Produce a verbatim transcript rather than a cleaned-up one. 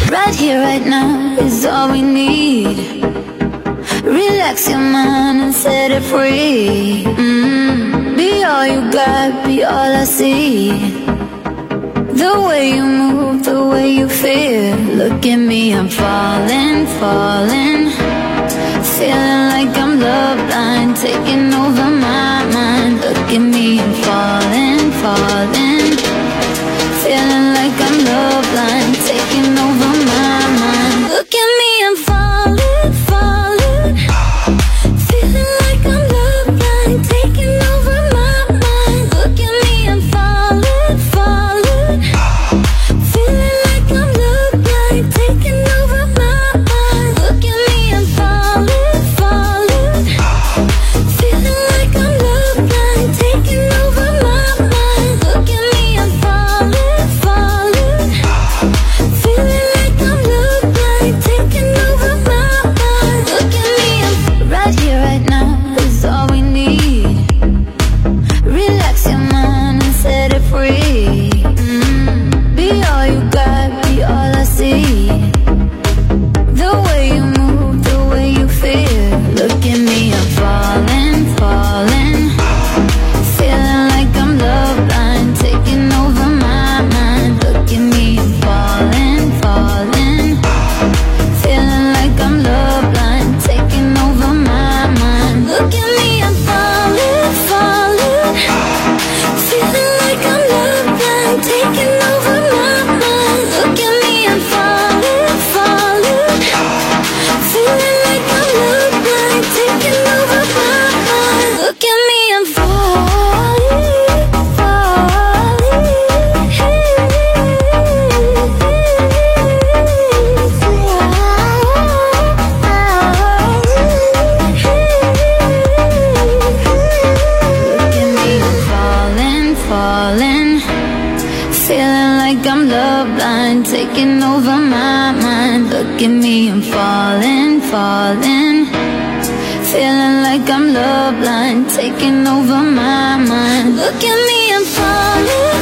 Right here, right now is all we need. Relax your mind and set it free. mm. Be all you got, be all I see. The way you move, the way you feel. Look at me, I'm falling, falling. Feeling like I'm love blind, taking over my mind. Look at me, I'm falling, falling. Feeling like I'm love blind, taking over my mind. Look at me, I'm falling, falling. Feeling like I'm love blind, taking over my mind. Look at me, I'm falling, falling. Feeling like I'm love blind, taking over my mind. Look at me, I'm falling, falling. Feeling like I'm love blind, taking over my mind. Look at me, I'm falling, falling. Feeling like I'm love blind, taking over my mind. Look at me, I'm right here, right now is all we need. Relax your mind and set it free. mm. Be all you got, be all I see. The way you move, the way you feel. Look at me, I'm falling, falling. Feeling like I'm love blind, taking over my mind. Look at me, I'm falling, falling. Feeling like I'm love blind, taking over my mind. Look at me, I'm falling, falling. Feeling like I'm love blind, taking over my mind. Look at me, I'm falling, falling. Feeling like I'm love blind, taking over my mind. Look at me, I'm falling, falling. Look at me, I'm falling, falling. Feeling like I'm love blind, taking over my mind. Look at me, I'm falling, falling. Feeling like I'm love blind, taking over my mind. Look at me, I'm falling.